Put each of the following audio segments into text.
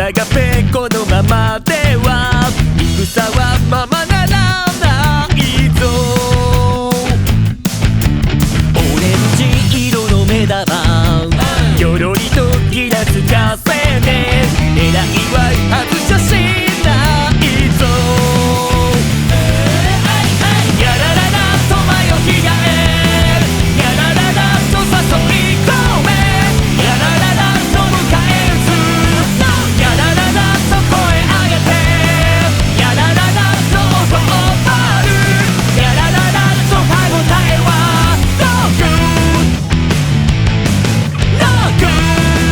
だがペコのままでは戦はままならないぞ。オレンジ色の目玉よろりときらつかせて狙いは外しゃしないぞ。やらららと迷いがえやらららと誘い込めやらららと迎え撃つやらららと声上げてやらららと音を張るやらららと歯応えは No good No good。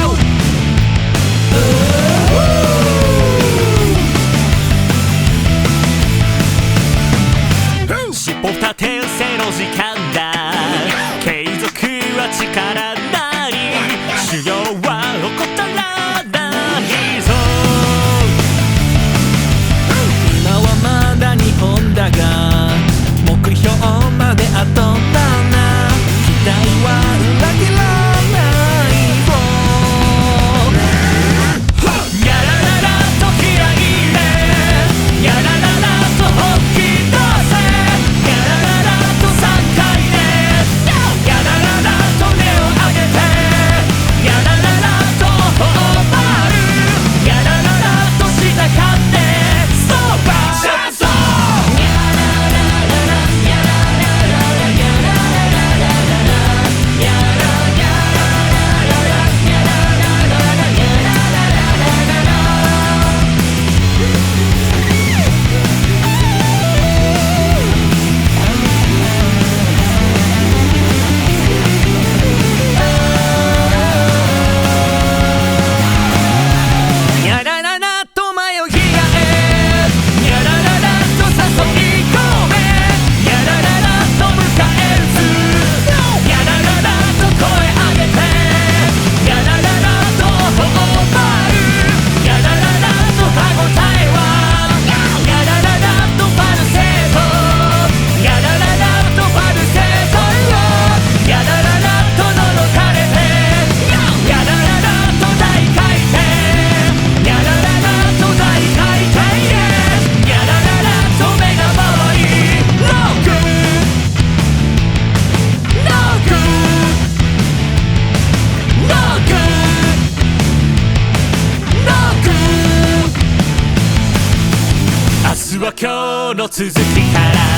尻尾立て伏せの時間だ。継続は力なり修行は怠らないぞ。今はまだ日本だが目標まであとだな。期待は裏切らないぞ。やらららと気合い入れやらららと本気出せやらららと3回でやらららと根を上げてやらららと頬張るやらららと従ってストーパーシャンソンやらららやらららやらららやらやららやららやらやらららと迷いがえやらららと誘い込めやらららと迎え撃つやらららと声上げてやらららと頬を張るやらららと歯応えはやらららとファルセートやらららとファルセートやらららと覗かれてやらららと大回転やらららと大回転やらららと目が回り No good No good No good No good 明日は今日の続きから